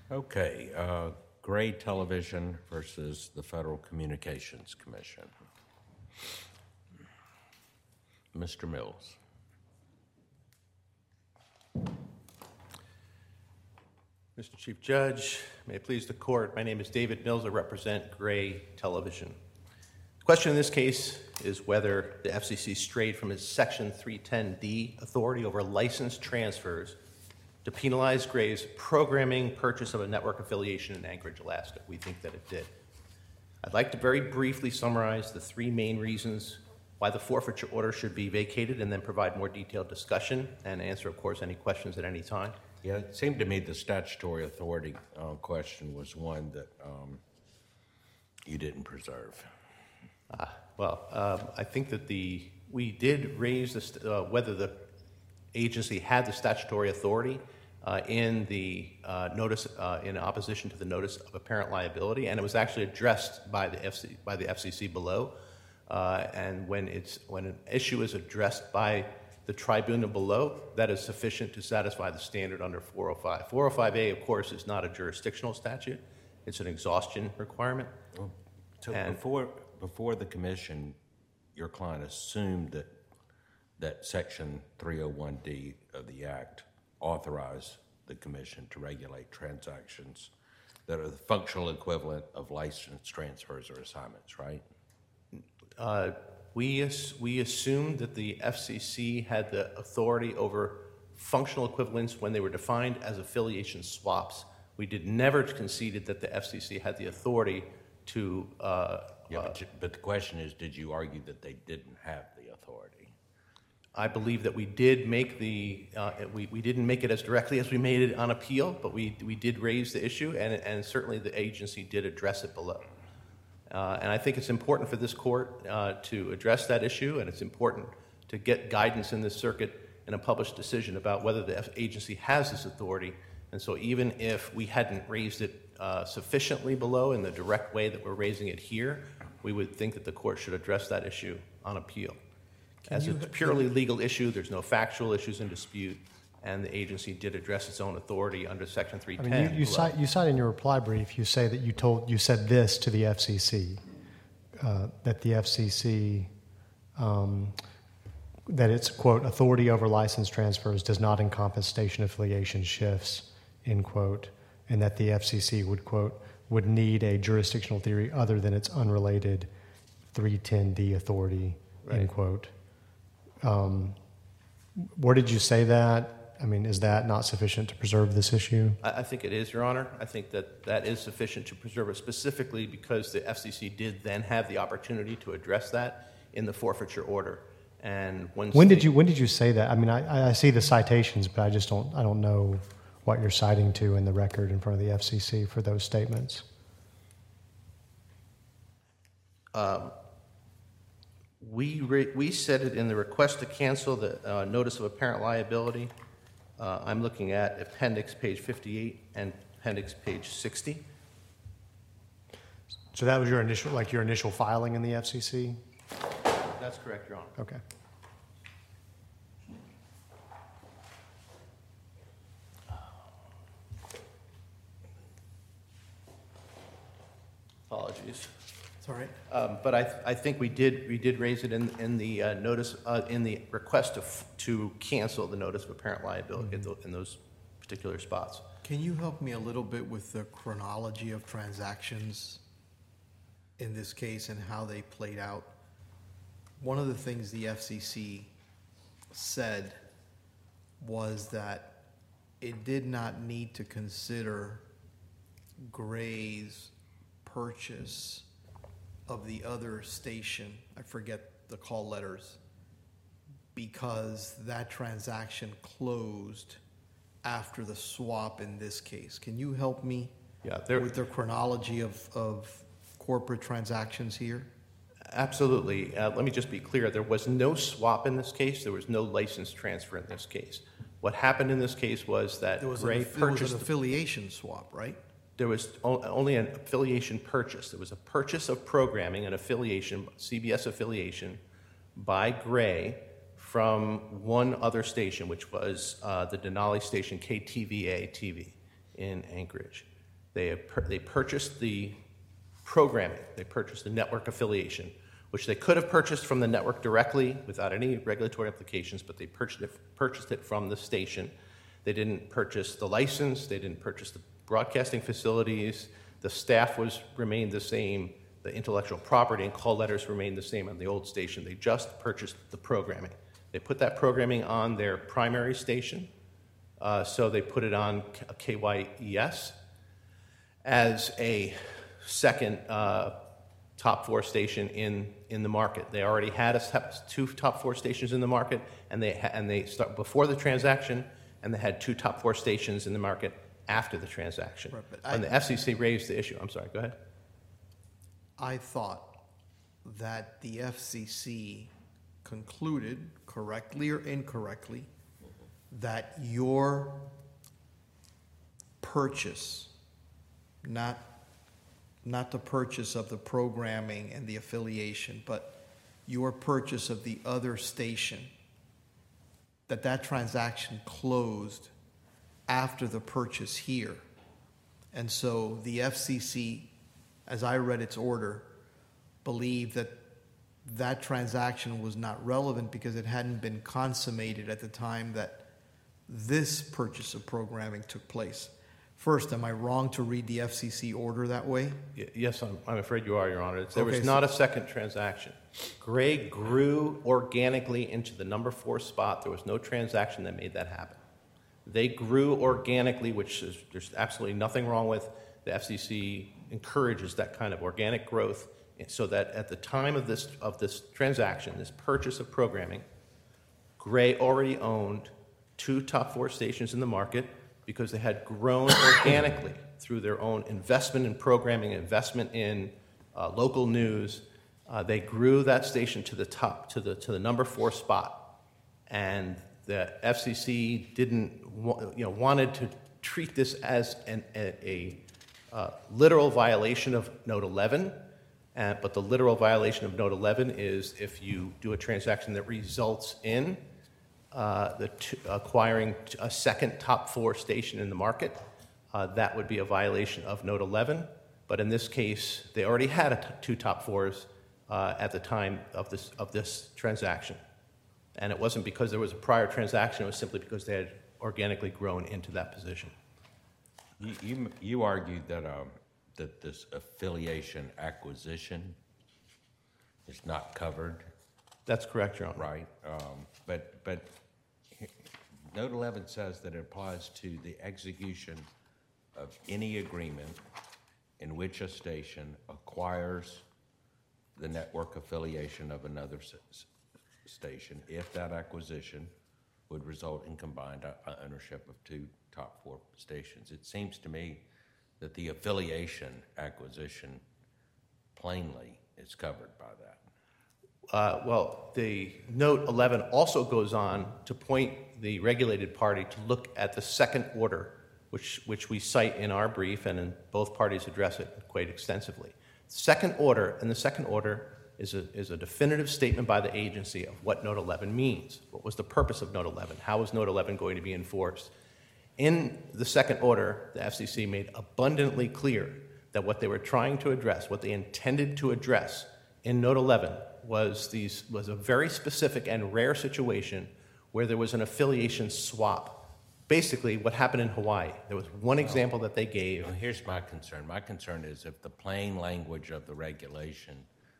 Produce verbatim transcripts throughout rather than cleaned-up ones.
Okay, uh, Gray Television versus the Federal Communications Commission. Mister Mills. Mister Chief Judge, may it please the court, my name is David Mills. I represent Gray Television. The question in this case is whether the F C C strayed from its Section three ten D authority over license transfers to penalize Gray's programming purchase of a network affiliation in Anchorage, Alaska. We think that it did. I'd like to very briefly summarize the three main reasons why the forfeiture order should be vacated and then provide more detailed discussion and answer, of course, any questions at any time. Yeah, it seemed to me the statutory authority uh, question was one that um, you didn't preserve. Uh, well, um, I think that the we did raise this, uh, whether the agency had the statutory authority uh, in the uh, notice uh, in opposition to the notice of apparent liability, and it was actually addressed by the F C, by the F C C below. Uh, and when it's when an issue is addressed by the tribunal below, that is sufficient to satisfy the standard under four oh five. four oh five A, of course, is not a jurisdictional statute; it's an exhaustion requirement. Well, so and before before the commission, your client assumed that that Section three oh one D of the Act authorized the commission to regulate transactions that are the functional equivalent of license transfers or assignments, right? Uh, we, as, we assumed that the F C C had the authority over functional equivalents when they were defined as affiliation swaps. We did never conceded that the F C C had the authority to... Uh, yeah, uh, but, but the question is, did you argue that they didn't have the authority? I believe that we did make the, uh, we, we didn't make it as directly as we made it on appeal, but we, we did raise the issue, and, and certainly the agency did address it below. Uh, and I think it's important for this court uh, to address that issue, and it's important to get guidance in this circuit in a published decision about whether the F- agency has this authority. And so even if we hadn't raised it uh, sufficiently below in the direct way that we're raising it here, we would think that the court should address that issue on appeal. Can As you- it's a purely legal issue, there's no factual issues in dispute, and the agency did address its own authority under Section three ten. I mean, you, you, cite, you cite in your reply brief, you say that you told you said this to the F C C, uh, that the F C C, um, that its, quote, authority over license transfers does not encompass station affiliation shifts, end quote, and that the F C C would, quote, would need a jurisdictional theory other than its unrelated three ten D authority, Right. end quote. Um, where did you say that? I mean, is that not sufficient to preserve this issue? I, I think it is, Your Honor. I think that that is sufficient to preserve it, specifically because the F C C did then have the opportunity to address that in the forfeiture order. And once When they, did you when did you say that? I mean, I, I see the citations, but I just don't I don't know what you're citing to in the record in front of the F C C for those statements. Um, we re, we said it in the request to cancel the uh, notice of apparent liability. Uh, I'm looking at appendix page fifty-eight and appendix page sixty. So that was your initial like your initial filing in the F C C? That's correct, Your Honor. Okay. Apologies. It's all right. Um, but I, I think we did we did raise it in in the uh, notice uh, in the request to f- to cancel the notice of apparent liability mm-hmm. in, the, in those particular spots. Can you help me a little bit with the chronology of transactions in this case and how they played out? One of the things the F C C said was that it did not need to consider Gray's purchase of the other station, I forget the call letters, because that transaction closed after the swap in this case. Can you help me Yeah, there, with the chronology of, of corporate transactions here? absolutely. Uh, let me just be clear. There was no swap in this case. There was no license transfer in this case. What happened in this case was that There was, Gray an, there was purchased. an affiliation swap, right? There was o- only an affiliation purchase. There was a purchase of programming, an affiliation, C B S affiliation, by Gray from one other station, which was uh, the Denali station K T V A T V in Anchorage. They, pur- they purchased the programming, they purchased the network affiliation, which they could have purchased from the network directly without any regulatory implications, but they purchased it, purchased it from the station. They didn't purchase the license, they didn't purchase the broadcasting facilities, the staff was remained the same, the intellectual property and call letters remained the same on the old station. They just purchased the programming. They put that programming on their primary station, uh, so they put it on K Y E S as a second uh, top four station in, in the market. They already had a, two top four stations in the market, and they ha- and they start before the transaction, and they had two top four stations in the market after the transaction. Right, but When I- the F C C raised the issue, I'm sorry, go ahead. I thought that the F C C concluded, correctly or incorrectly, that your purchase, not, not the purchase of the programming and the affiliation, but your purchase of the other station, that that transaction closed after the purchase here. And so the F C C, as I read its order, believed that that transaction was not relevant because it hadn't been consummated at the time that this purchase of programming took place. First, am I wrong to read the F C C order that way? Y- Yes, I'm, I'm afraid you are, Your Honor. There Okay, was so- not a second transaction. Gray grew organically into the number four spot. There was no transaction that made that happen. They grew organically, which is, there's absolutely nothing wrong with. The F C C encourages that kind of organic growth so that at the time of this, of this transaction, this purchase of programming, Gray already owned two top four stations in the market because they had grown organically through their own investment in programming, investment in uh, local news. Uh, they grew that station to the top, to the to the number four spot, and the F C C didn't, wa- you know, wanted to treat this as an, a, a uh, literal violation of Note eleven. Uh, but the literal violation of Note eleven is if you do a transaction that results in uh, the t- acquiring t- a second top four station in the market, uh, that would be a violation of Note eleven. But in this case, they already had a t- two top fours uh, at the time of this of this transaction, and it wasn't because there was a prior transaction. It was simply because they had organically grown into that position. You, you, you argued that, um, that this affiliation acquisition is not covered, That's correct, Your Honor. right? Um, but, but Note eleven says that it applies to the execution of any agreement in which a station acquires the network affiliation of another s- s- station if that acquisition would result in combined uh, ownership of two top four stations. It seems to me that the affiliation acquisition plainly is covered by that. Uh, well, the Note eleven also goes on to point the regulated party to look at the second order, which, which we cite in our brief, and in both parties address it quite extensively. Second order, and the second order is a, is a definitive statement by the agency of what Note eleven means. What was the purpose of Note eleven? How was Note eleven going to be enforced? In the second order, the F C C made abundantly clear that what they were trying to address, what they intended to address in Note eleven was these was a very specific and rare situation where there was an affiliation swap. Basically, what happened in Hawaii. There was one example that they gave. Well, here's my concern. My concern is if the plain language of the regulation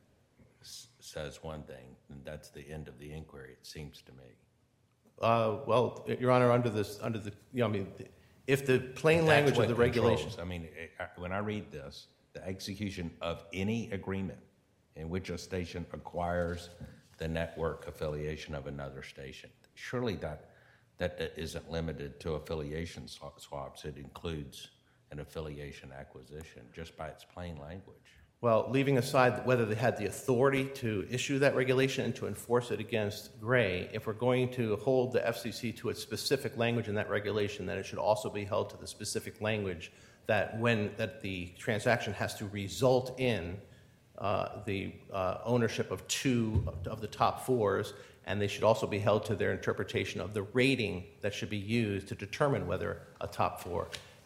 s- says one thing, then that's the end of the inquiry, it seems to me. Uh, well, Your Honor, under this, under the, you know, I mean, if the plain That's language what of the regulations. controls. I mean, it- I- when I read this, the execution of any agreement in which a station acquires the network affiliation of another station, surely that that isn't limited to affiliation swa- swaps. It includes an affiliation acquisition just by its plain language. Well, leaving aside whether they had the authority to issue that regulation and to enforce it against Gray, if we're going to hold the F C C to its specific language in that regulation, then it should also be held to the specific language that when that the transaction has to result in uh, the uh, ownership of two of the top fours, and they should also be held to their interpretation of the rating that should be used to determine whether a top four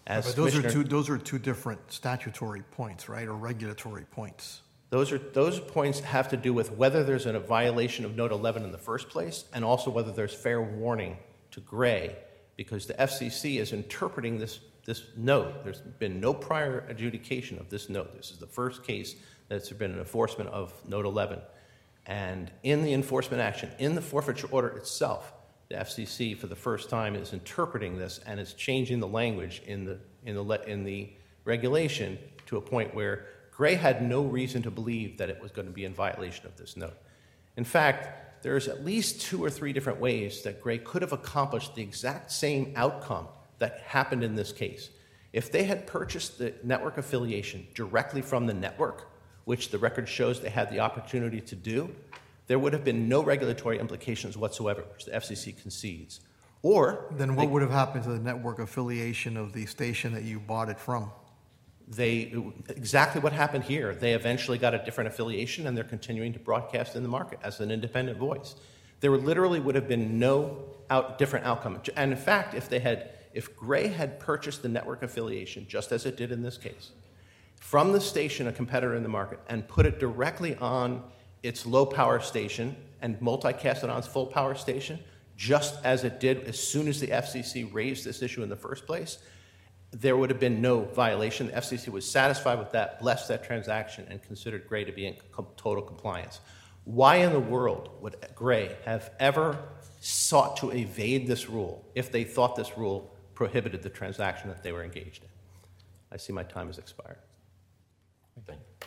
As But those are Commissioner- two, those are two different statutory points, right, or regulatory points? Those are those points have to do with whether there's a violation of Note eleven in the first place, and also whether there's fair warning to Gray, because the F C C is interpreting this this note. There's been no prior adjudication of this note. This is the first case that's been an enforcement of Note eleven, and in the enforcement action, in the forfeiture order itself, the F C C for the first time is interpreting this and is changing the language in the in the in the regulation to a point where Gray had no reason to believe that it was going to be in violation of this note. In fact, there's at least two or three different ways that Gray could have accomplished the exact same outcome that happened in this case. If they had purchased the network affiliation directly from the network, which the record shows they had the opportunity to do, there would have been no regulatory implications whatsoever, which the F C C concedes. Or Then what would have happened to the network affiliation of the station that you bought it from? They, exactly what happened here. They eventually got a different affiliation, and they're continuing to broadcast in the market as an independent voice. There literally would have been no out, different outcome. And in fact, if they had, if Gray had purchased the network affiliation, just as it did in this case, from the station, a competitor in the market, and put it directly on its low power station and multicast it on its full power station, just as it did as soon as the F C C raised this issue in the first place, there would have been no violation. The F C C was satisfied with that, blessed that transaction, and considered Gray to be in com- total compliance. Why in the world would Gray have ever sought to evade this rule if they thought this rule prohibited the transaction that they were engaged in? I see my time has expired. Thank you.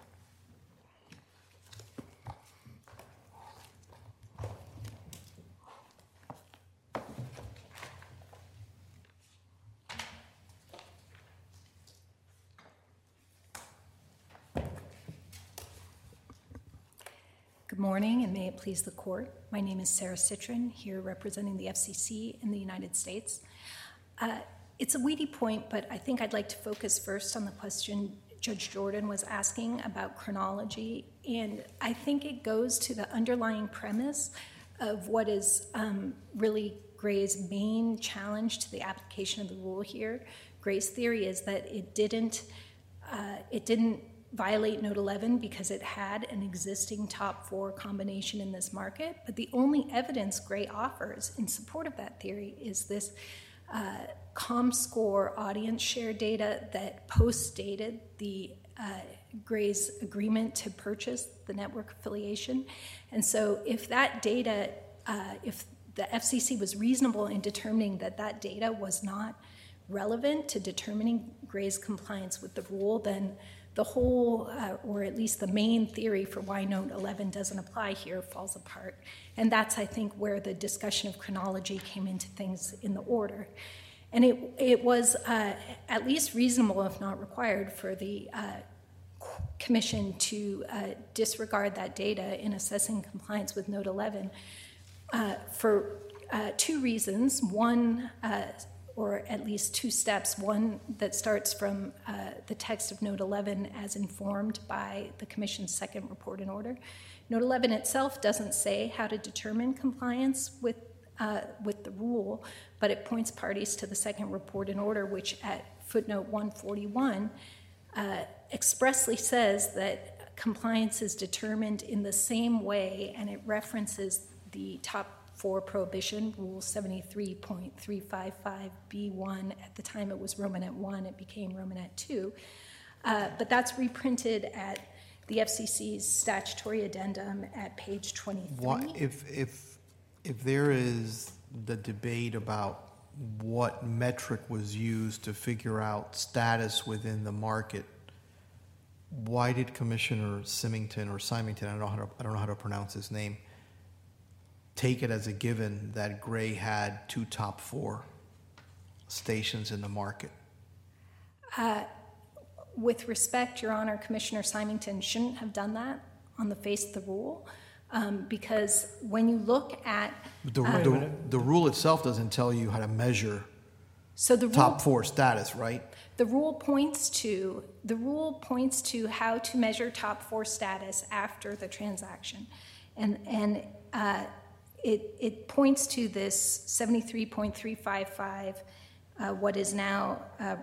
Good morning, and may it please the court. My name is Sarah Citron, here representing the F C C in the United States. Uh, it's a weedy point, but I think I'd like to focus first on the question Judge Jordan was asking about chronology, and I think it goes to the underlying premise of what is um, really Gray's main challenge to the application of the rule here. Gray's theory is that it didn't, uh, it didn't violate Note eleven because it had an existing top four combination in this market, but the only evidence Gray offers in support of that theory is this uh, ComScore audience share data that post-dated the uh, Gray's agreement to purchase the network affiliation. And so if that data, uh, if the F C C was reasonable in determining that that data was not relevant to determining Gray's compliance with the rule, then the whole, uh, or at least the main theory for why Note eleven doesn't apply here falls apart. And that's, I think, where the discussion of chronology came into things in the order. And it, it was uh, at least reasonable, if not required, for the uh, Commission to uh, disregard that data in assessing compliance with Note eleven uh, for uh, two reasons. One, uh, or at least two steps. One that starts from uh, the text of Note eleven as informed by the Commission's second report and order. Note eleven itself doesn't say how to determine compliance with, uh, with the rule, but it points parties to the second report and order, which at footnote one forty-one uh, expressly says that compliance is determined in the same way, and it references the top for prohibition, Rule seventy-three point three five five B one. At the time it was Romanet one, it became Romanet two. Uh, but that's reprinted at the F C C's statutory addendum at page twenty-three. Why, if, if, if there is the debate about what metric was used to figure out status within the market, why did Commissioner Symington or Symington, I don't know how to, I don't know how to pronounce his name, take it as a given that Gray had two top four stations in the market? Uh, with respect, Your Honor, Commissioner Symington shouldn't have done that on the face of the rule, um, because when you look at The, uh, the, the rule itself doesn't tell you how to measure so the rule, top four status, right? The rule points to the rule points to how to measure top four status after the transaction, and and. Uh, It, it points to this seventy-three point three five five uh, what is now uh,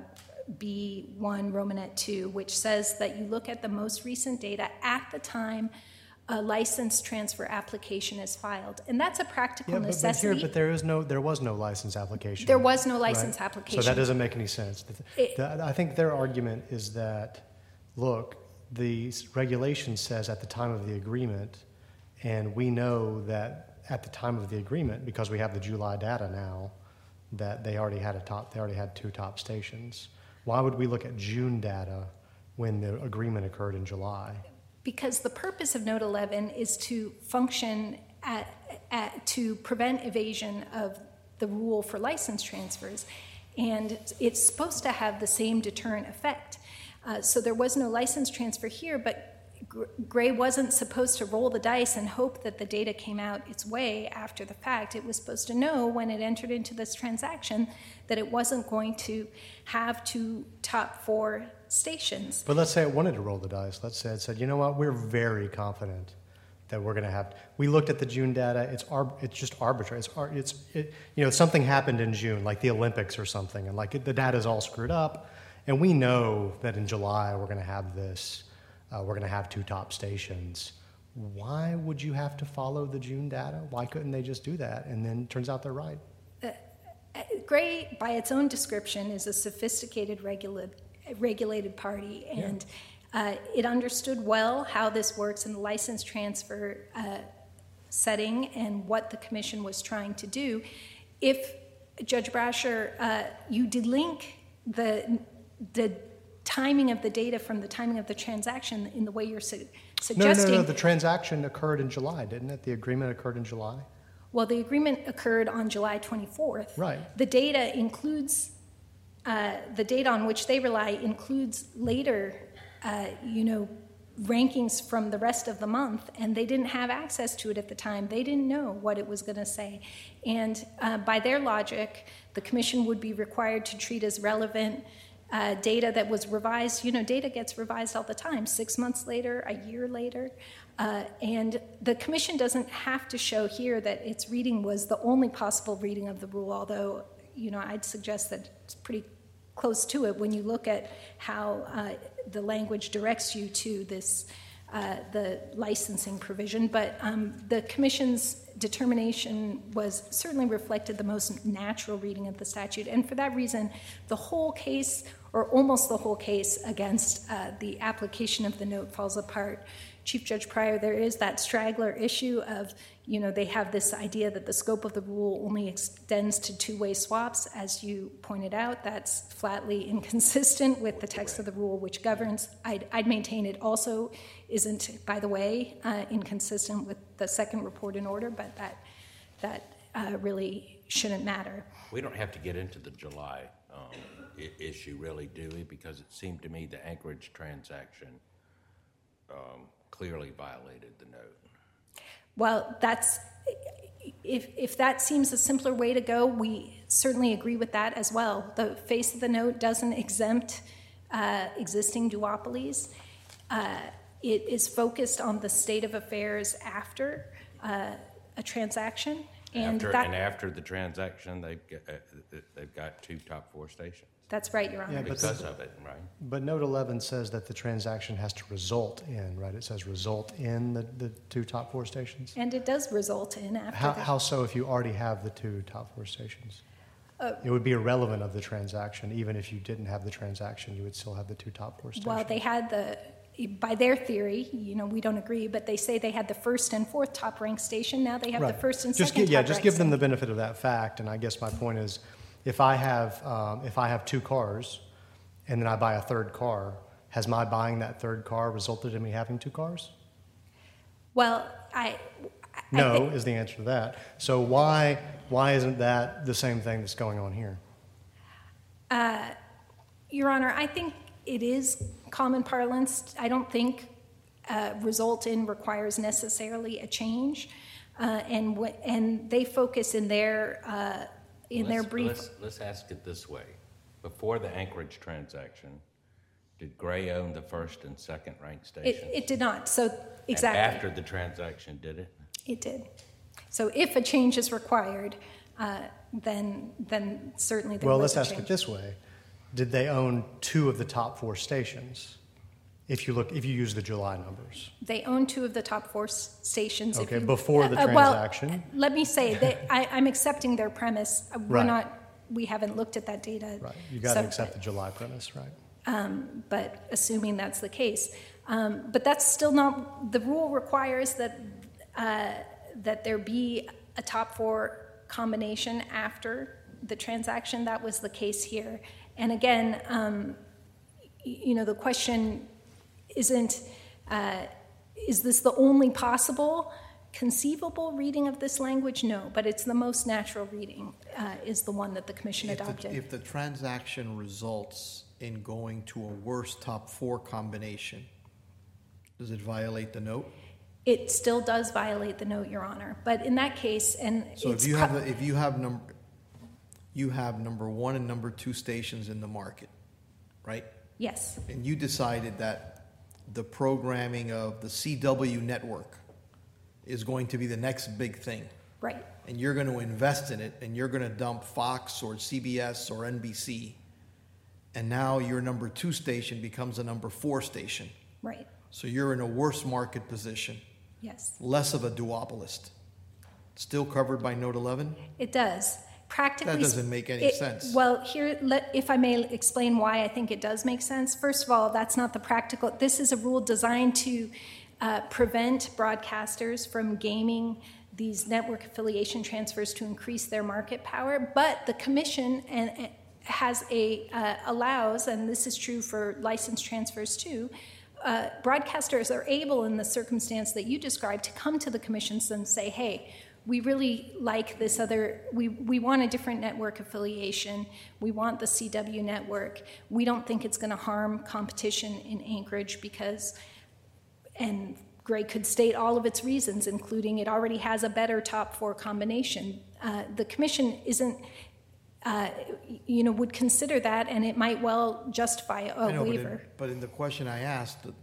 B one Romanet two, which says that you look at the most recent data at the time a license transfer application is filed. And that's a practical Yeah, but, but necessity. here, but there is no, there was no license application. There was no license right? application. So that doesn't make any sense. The- It- the- I think their argument is that, look, the regulation says at the time of the agreement, and we know that at the time of the agreement, because we have the July data now, that they already had a top, they already had two top stations. Why would we look at June data when the agreement occurred in July? Because the purpose of Note eleven is to function at, at, to prevent evasion of the rule for license transfers. And it's supposed to have the same deterrent effect. Uh, so there was no license transfer here, but Gray wasn't supposed to roll the dice and hope that the data came out its way after the fact. It was supposed to know when it entered into this transaction that it wasn't going to have two top four stations. But let's say it wanted to roll the dice. Let's say it said, you know what, we're very confident that we're going to have. We looked at the June data. It's arb, it's just arbitrary. It's ar- it's it, you know something happened in June, like the Olympics or something, and like it, the data's all screwed up, and we know that in July we're going to have this. Uh, we're going to have two top stations. Why would you have to follow the June data? Why couldn't they just do that? And then it turns out they're right. Uh, Gray, by its own description, is a sophisticated regula- regulated party, and yeah. uh, it understood well how this works in the license transfer uh, setting and what the commission was trying to do. If, Judge Brasher, uh, you delink the the timing of the data from the timing of the transaction in the way you're su- suggesting. No, no, no. The transaction occurred in July, didn't it? The agreement occurred in July. Well, the agreement occurred on July twenty-fourth. Right. The data includes, uh, the data on which they rely includes later, uh, you know, rankings from the rest of the month, and they didn't have access to it at the time. They didn't know what it was going to say. And uh, by their logic, the commission would be required to treat as relevant Uh, data that was revised. You know, data gets revised all the time, six months later, a year later. Uh, and the commission doesn't have to show here that its reading was the only possible reading of the rule, although, you know, I'd suggest that it's pretty close to it when you look at how uh, the language directs you to this, uh, the licensing provision. But um, the commission's determination was certainly reflected the most natural reading of the statute. And for that reason, the whole case, or almost the whole case, against uh, the application of the note falls apart. Chief Judge Pryor, there is that straggler issue of, you know, they have this idea that the scope of the rule only extends to two-way swaps. As you pointed out, that's flatly inconsistent with the text of the rule which governs. I'd, I'd maintain it also isn't, by the way, uh, inconsistent with the second report in order, but that, that uh, really shouldn't matter. We don't have to get into the July um, I- issue, really, do we? Because it seemed to me the Anchorage transaction um, clearly violated the note. Well, that's, if, if that seems a simpler way to go, we certainly agree with that as well. The face of the note doesn't exempt uh, existing duopolies. Uh, it is focused on the state of affairs after uh, a transaction. And, after, that, and after the transaction, they've got, uh, they've got two top four stations. That's right, Your Honor. Yeah, but Because the- of it, right? But Note eleven says that the transaction has to result in, right? It says result in the, the two top four stations. And it does result in after How, the, how so if you already have the two top four stations? Uh, It would be irrelevant of the transaction. Even if you didn't have the transaction, you would still have the two top four stations. well, they had the, by their theory, you know, we don't agree, but they say they had the first and fourth top ranked station. Now they have Right. the first and just second gi- Yeah, top just ranked give them the station. benefit of that fact. And I guess my point is, if I have, um, if I have two cars and then I buy a third car, has my buying that third car resulted in me having two cars? Well, I, I No think- is the answer to that. So why why isn't that the same thing that's going on here? Your Honor, I think it is common parlance. I don't think uh, result in requires necessarily a change, uh, and what and they focus in their uh, in their Let's- brief. Let's, let's ask it this way. Before the Anchorage transaction, did Gray own the first and second ranked It, stations? it did not. So And exactly, after the transaction, did it? it did. So if a change is required, uh, then then certainly there Well, was let's a ask change. it this way. Did they own two of the top four stations? If you look, if you use the July numbers. They own two of the top four s- stations. If Okay, you- before the uh, well, transaction? let me say that I, I'm accepting their premise. Uh, We're Right. not, we haven't looked at that data. Right. You got to so- accept the July premise, right? But assuming that's the case. Um, But that's still not, the rule requires that, uh, that there be a top four combination after the transaction. That was the case here. And again, um, y- you know, the question isn't, uh, is this the only possible conceivable reading of this language? No, but it's the most natural reading, uh, is the one that the commission If the- adopted. If the transaction results in going to a worse top four combination, does it violate the note? It still does violate the note, Your Honor, but in that case, and So it's if you pro- have, the- if you have number, you have number one and number two stations in the market, right? yes, And you decided that the programming of the C W network is going to be the next big thing. right, And you're going to invest in it, and you're going to dump Fox or C B S or N B C. And now your number two station becomes a number four station. right, So you're in a worse market position, yes. less of a duopolist. Still covered by Note eleven? It does. Practically, That doesn't make any it- sense. Well, here, let, if I may explain why I think it does make sense. First of all, that's not the practical. This is a rule designed to uh, prevent broadcasters from gaming these network affiliation transfers to increase their market power. But the commission and and has a uh, allows, and this is true for license transfers too. Uh, broadcasters are able, in the circumstance that you described, to come to the commissions and say, "Hey, we really like this other, we, we want a different network affiliation. We want the C W network. We don't think it's going to harm competition in Anchorage because," and Gray could state all of its reasons, including it already has a better top four combination. Uh, the commission isn't, uh, you know, would consider that, and it might well justify I a know, but in- waiver. But in the question I asked, the-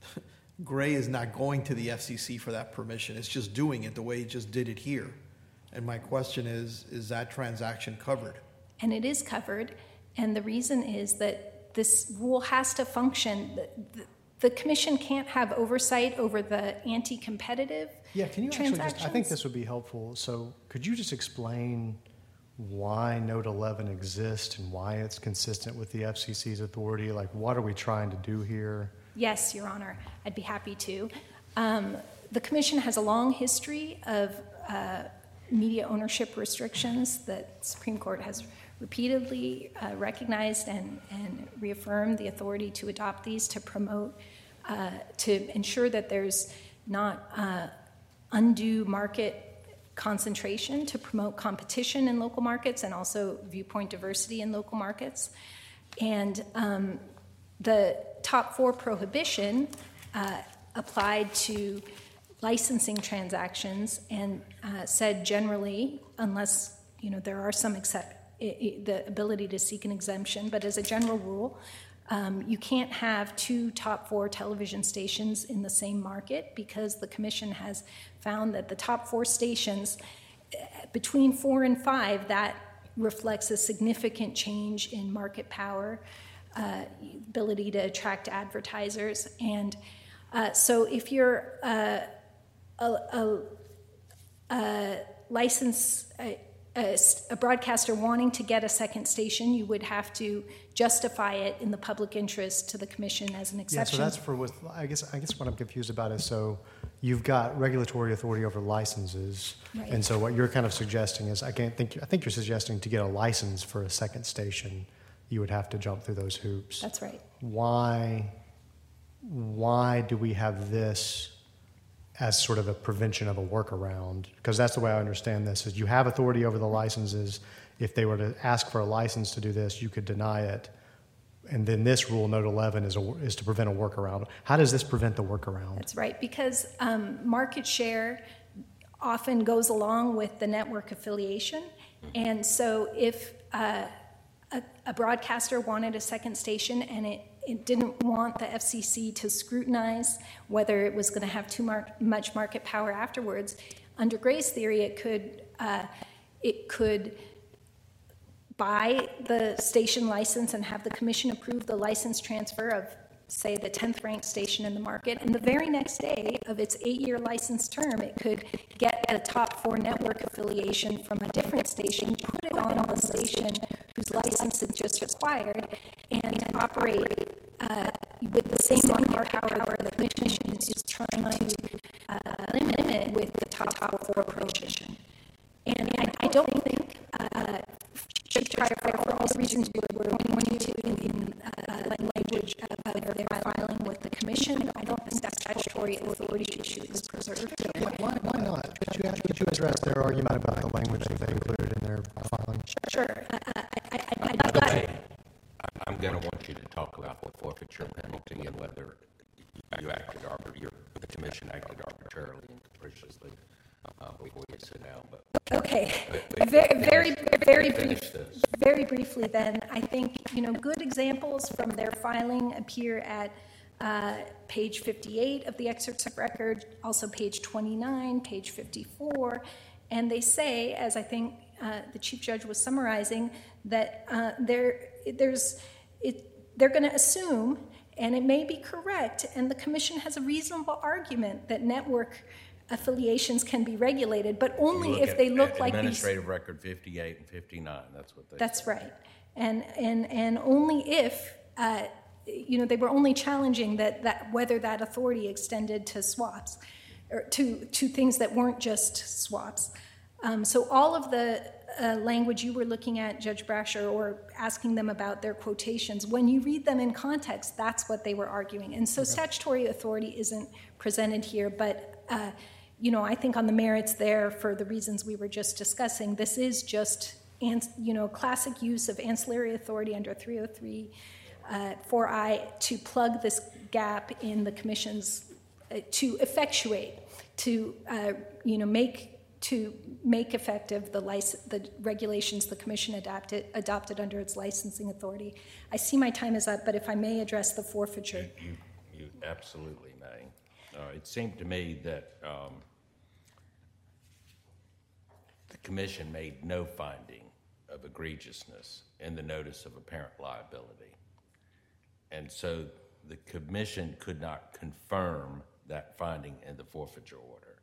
Gray is not going to the F C C for that permission. It's just doing it the way he just did it here. And my question is, is that transaction covered? And it is covered, and the reason is that this rule has to function. The, the, the commission can't have oversight over the anti-competitive Yeah, can you actually transactions. just, I think this would be helpful. So could you just explain why Note eleven exists and why it's consistent with the F C C's authority? Like, what are we trying to do here? Yes, Your Honor, I'd be happy to. Um, the commission has a long history of uh, media ownership restrictions that Supreme Court has repeatedly uh, recognized and, and reaffirmed the authority to adopt these to promote, uh, to ensure that there's not uh, undue market concentration, to promote competition in local markets and also viewpoint diversity in local markets. And um, the top four prohibition uh, applied to licensing transactions and uh, said generally, unless you know there are some except i- i- the ability to seek an exemption, but as a general rule, um, you can't have two top four television stations in the same market because the commission has found that the top four stations eh, between four and five, that reflects a significant change in market power, uh, ability to attract advertisers. And uh, so if you're uh, a, a, a license, a, a, a broadcaster wanting to get a second station, you would have to justify it in the public interest to the commission as an Yeah, exception. so that's for what, I guess, I guess what I'm confused about is, so you've got regulatory authority over licenses. Right. And so what you're kind of suggesting is, I can't think, I think you're suggesting to get a license for a second station, you would have to jump through those hoops. That's right. Why, why do we have this as sort of a prevention of a workaround? Because that's the way I understand this, is you have authority over the licenses. If they were to ask for a license to do this, you could deny it. And then this rule, Note eleven, is, a, is to prevent a workaround. How does this prevent the workaround? That's right, because um, market share often goes along with the network affiliation. And so if uh, a, a broadcaster wanted a second station and it, it didn't want the F C C to scrutinize whether it was going to have too mar- much market power afterwards, under Gray's theory, it could, uh, it could buy the station license and have the commission approve the license transfer of, say, the tenth ranked station in the market, and the very next day of its eight-year license term, it could get the top four network affiliation from a different station, put it on the station whose license it just acquired, and operate uh, with the same market power the commission is trying to uh, limit with the top, top four prohibition. And I, I don't think uh, Judge Pryor, for all the reasons we were pointing to in uh, language of their filing with the commission, I don't think that statutory authority issue is preserved. Why, why, why not? Could you, could you address their argument about the language that they included in their filing? Sure. Uh, I, I, I, By the I, way, I- I'm going to want you to talk about the forfeiture penalty and whether you acted arbit- the commission acted arbitrarily and capriciously uh, before you sit down. But Okay, but- but very, finish- very, very, finish brief, this. very briefly then, I think, you know, good examples from their filing appear at uh, page fifty-eight of the excerpts of record, also page twenty-nine, page fifty-four, and they say, as I think uh, the Chief Judge was summarizing, that uh, there, there's, it, they're going to assume, and it may be correct, and the commission has a reasonable argument that network affiliations can be regulated, but You only look if at they look like these. Administrative record fifty-eight and fifty-nine, that's what they That's say. right. And, and, and only if, uh, you know, they were only challenging that, that whether that authority extended to swaps, or to, to things that weren't just swaps. Um, so all of the uh, language you were looking at, Judge Brasher, or asking them about their quotations, when you read them in context, that's what they were arguing. And so okay. Statutory authority isn't presented here, but uh, you know, I think on the merits there, for the reasons we were just discussing, this is just, you know, classic use of ancillary authority under three oh three uh, four I to plug this gap in the commission's, uh, to effectuate, to, uh, you know, make to make effective the license, the regulations the commission adopted adopted under its licensing authority. I see my time is up, but if I may address the forfeiture. You, you, you absolutely may. Uh, it seemed to me that um, the commission made no finding of egregiousness in the notice of apparent liability. And so the commission could not confirm that finding in the forfeiture order.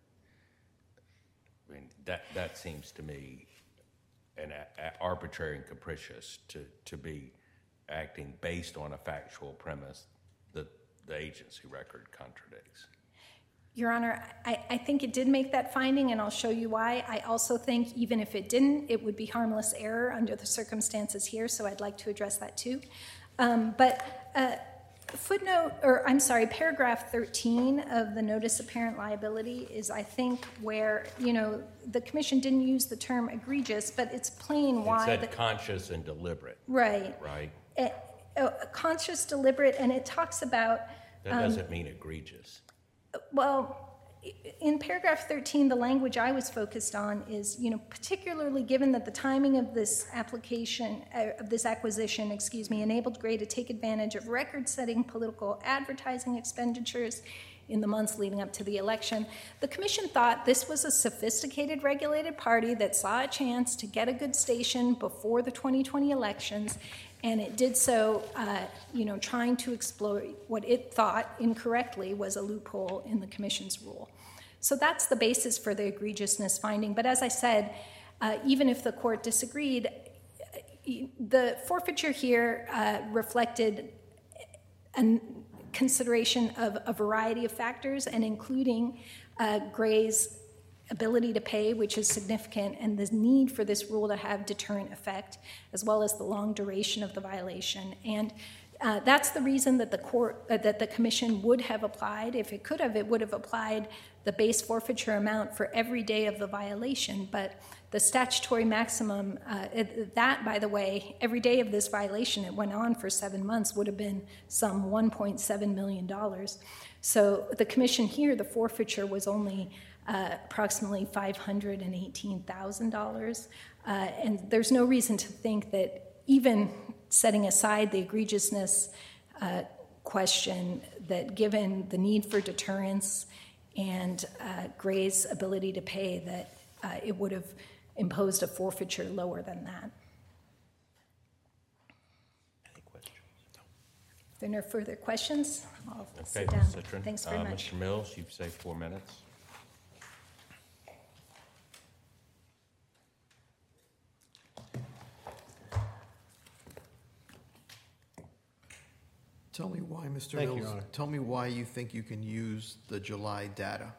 I mean, that, that seems to me an a, a arbitrary and capricious to, to be acting based on a factual premise that the agency record contradicts. Your Honor, I, I think it did make that finding, and I'll show you why. I also think even if it didn't, it would be harmless error under the circumstances here, so I'd like to address that too. Um, but uh, footnote, or I'm sorry, paragraph thirteen of the notice of apparent liability is, I think, where, you know, the commission didn't use the term egregious, but it's plain why. It said the, conscious and deliberate. Right. Right. It, uh, conscious, deliberate, and it talks about. That um, doesn't mean egregious. Well, in paragraph thirteen, the language I was focused on is, you know, particularly given that the timing of this application, uh, of this acquisition, excuse me, enabled Gray to take advantage of record-setting political advertising expenditures in the months leading up to the election. The commission thought this was a sophisticated regulated party that saw a chance to get a good station before the twenty twenty elections, and it did so, uh, you know, trying to exploit what it thought incorrectly was a loophole in the commission's rule. So that's the basis for the egregiousness finding. But as I said, uh, even if the court disagreed, the forfeiture here uh, reflected a consideration of a variety of factors, and including uh, Gray's ability to pay, which is significant, and the need for this rule to have deterrent effect, as well as the long duration of the violation. And uh, that's the reason that the court, uh, that the commission would have applied, if it could have, it would have applied the base forfeiture amount for every day of the violation. But the statutory maximum, uh, it, that, by the way, every day of this violation, it went on for seven months, would have been some one point seven million dollars. So the commission here, the forfeiture was only Uh, approximately five hundred eighteen thousand dollars. Uh, and there's no reason to think that even setting aside the egregiousness uh, question, that given the need for deterrence and uh, Gray's ability to pay, that uh, it would have imposed a forfeiture lower than that. Any questions? If there are no further questions, I'll Okay, sit down. Miz Citron. Thanks very Uh, much. Mister Mills, you've saved four minutes. Tell me why, Mister Thank you, Mills, Your Honor. tell me why you think you can use the July data.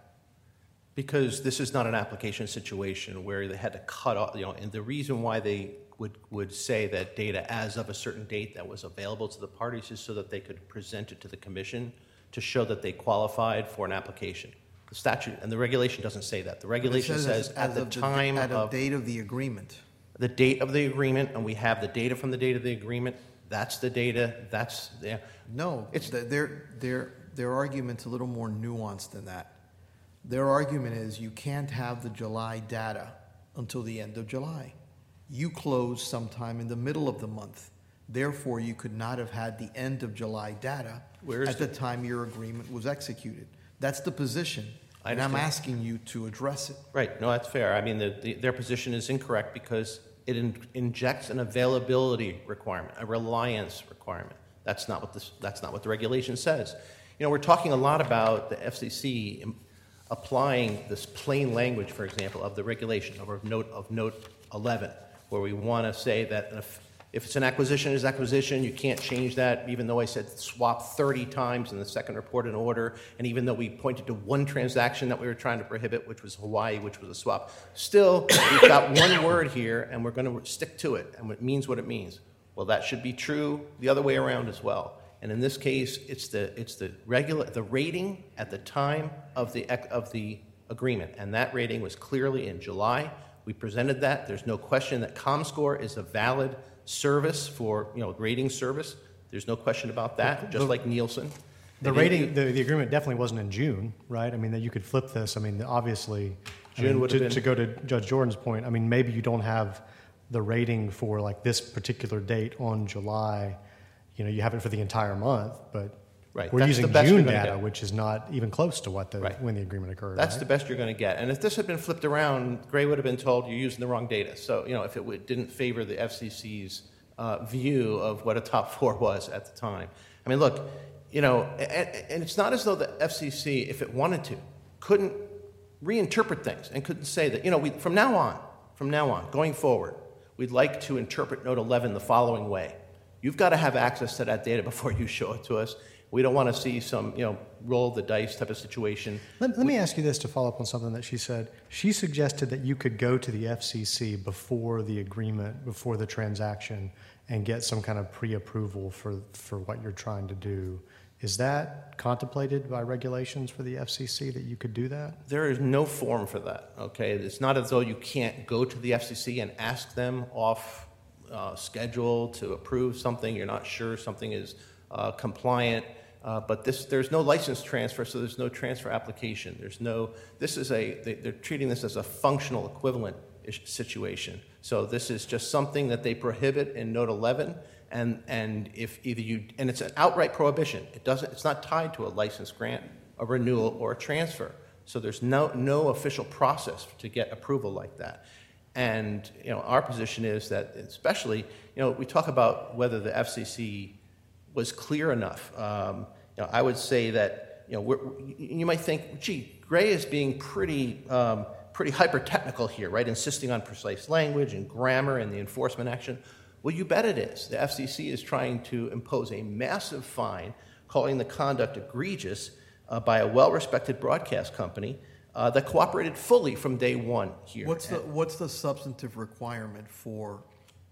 Because this is not an application situation where they had to cut off, you know, and the reason why they would, would say that data as of a certain date that was available to the parties is so that they could present it to the commission to show that they qualified for an application. The statute and the regulation doesn't say that. The regulation It says as- at as the of time At a of date of the agreement. the date of the agreement, and we have the data from the date of the agreement, that's the data, that's, yeah. No, It's- th- their, their, their argument's a little more nuanced than that. Their argument is you can't have the July data until the end of July. You close sometime in the middle of the month. Therefore, you could not have had the end of July data Where's at the time your agreement was executed. That's the position, I and I'm understand. asking you to address it. Right, no, that's fair. I mean, the, the, their position is incorrect because it in, injects an availability requirement, a reliance requirement. That's not what this, that's not what the regulation says. You know, we're talking a lot about the F C C im- applying this plain language, for example, of the regulation of of note of note eleven, where we want to say that if, if it's an acquisition, it's acquisition, you can't change that, even though I said swap thirty times in the second report in order, and even though we pointed to one transaction that we were trying to prohibit, which was Hawaii, which was a swap. Still, we've got one word here, and we're going to stick to it, and it means what it means. Well, that should be true the other way around as well. And in this case, it's the it's the regular the rating at the time of the ec- of the agreement, and that rating was clearly in July. We presented that. There's no question that ComScore is a valid service for, you know, rating service. There's no question about that. Just like Nielsen. The They didn't- rating, the, the agreement definitely wasn't in June, right? I mean, that you could flip this. I mean, obviously, I June mean, would have to, been- to go to Judge Jordan's point, I mean, maybe you don't have the rating for like this particular date on July. You know, you have it for the entire month, but Right, we're that's using the best you're June gonna data, get. which is not even close to what the Right. when the agreement occurred. That's right? the best you're going to get. And if this had been flipped around, Gray would have been told you're using the wrong data. So, you know, if it would, didn't favor the F C C's uh, view of what a top four was at the time. I mean, look, you know, and, and it's not as though the F C C, if it wanted to, couldn't reinterpret things and couldn't say that, you know, we, from now on, from now on, going forward, we'd like to interpret Note eleven the following way. You've got to have access to that data before you show it to us. We don't want to see some, you know, roll the dice type of situation. Let, let me ask you this to follow up on something that she said. She suggested that you could go to the F C C before the agreement, before the transaction, and get some kind of pre-approval for, for what you're trying to do. Is that contemplated by regulations for the F C C that you could do that? There is no form for that, okay? It's not as though you can't go to the F C C and ask them off uh, schedule to approve something. You're not sure something is uh, compliant. Uh, but this, there's no license transfer, so there's no transfer application. There's no, this is a, they, they're treating this as a functional equivalent ish- situation. So this is just something that they prohibit in Note eleven, and, and if either you, and it's an outright prohibition. It doesn't, it's not tied to a license grant, a renewal, or a transfer. So there's no, no official process to get approval like that. And, you know, our position is that, especially, you know, we talk about whether the F C C was clear enough. Um, you know, I would say that, you know, we're, you might think, gee, Gray is being pretty, um, pretty hyper-technical here, right? Insisting on precise language and grammar and the enforcement action. Well, you bet it is. The F C C is trying to impose a massive fine, calling the conduct egregious uh, by a well-respected broadcast company uh, that cooperated fully from day one here. What's the, what's the substantive requirement for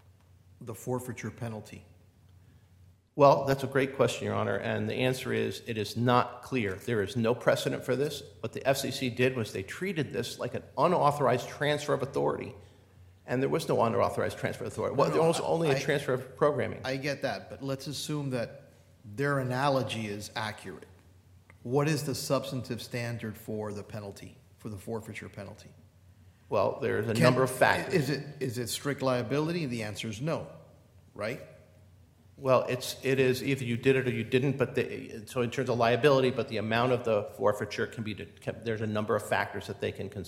the forfeiture penalty? Well, that's a great question, Your Honor, and the answer is it is not clear. There is no precedent for this. What the F C C did was they treated this like an unauthorized transfer of authority, and there was no unauthorized transfer of authority. Well, No, there no, was only a I- transfer of programming. I get that, but let's assume that their analogy is accurate. What is the substantive standard for the penalty, for the forfeiture penalty? Well, there's a Can- number of factors. Is it, is it strict liability? The answer is no, right? Well, it's, it is either you did it or you didn't, but the, so in terms of liability, but the amount of the forfeiture can be, can, there's a number of factors that they can consider.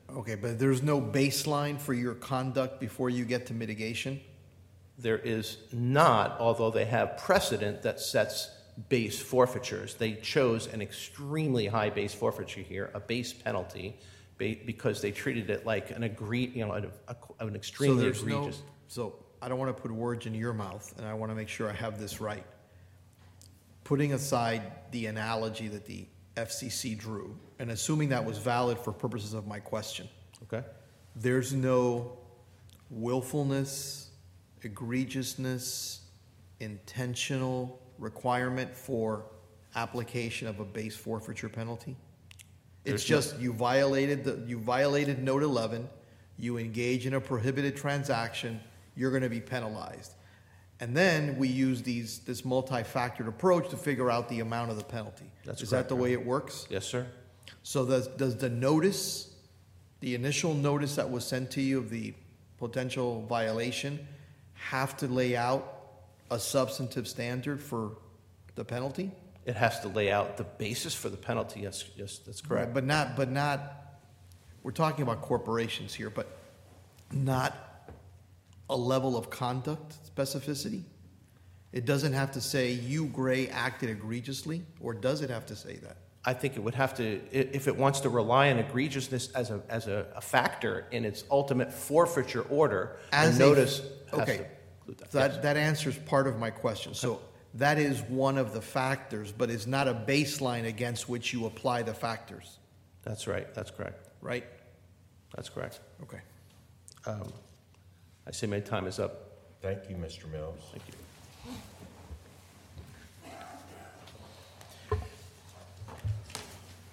Okay, but there's no baseline for your conduct before you get to mitigation? There is not, although they have precedent that sets base forfeitures. They chose an extremely high base forfeiture here, a base penalty, ba- because they treated it like an agreed, you know, an, a, an So extremely there's no, egregious. so I don't want to put words in your mouth, and I want to make sure I have this right. Putting aside the analogy that the F C C drew, and assuming that was valid for purposes of my question, Okay. there's no willfulness, egregiousness, intentional requirement for application of a base forfeiture penalty? It's There's no- just you violated the, you violated note eleven, you engage in a prohibited transaction, you're gonna be penalized. And then we use these, this multi-factored approach to figure out the amount of the penalty. That's Is that correct, the Your way it works? Yes, sir. So does, does the notice, the initial notice that was sent to you of the potential violation have to lay out a substantive standard for the penalty? It has to lay out the basis for the penalty. Yes, yes, that's correct. Right, but not, but not, we're talking about corporations here, but not a level of conduct specificity? It doesn't have to say you, Gray, acted egregiously, or does it have to say that? I think it would have to, i- if it wants to rely on egregiousness as a, as a, a factor in its ultimate forfeiture order, As the a- notice has okay. to include that. That, Yes. that answers part of my question. So that is one of the factors, but is not a baseline against which you apply the factors, That's right, that's correct, right? that's correct. Okay. Um, I say my time is up. Thank you, Mister Mills. Thank you.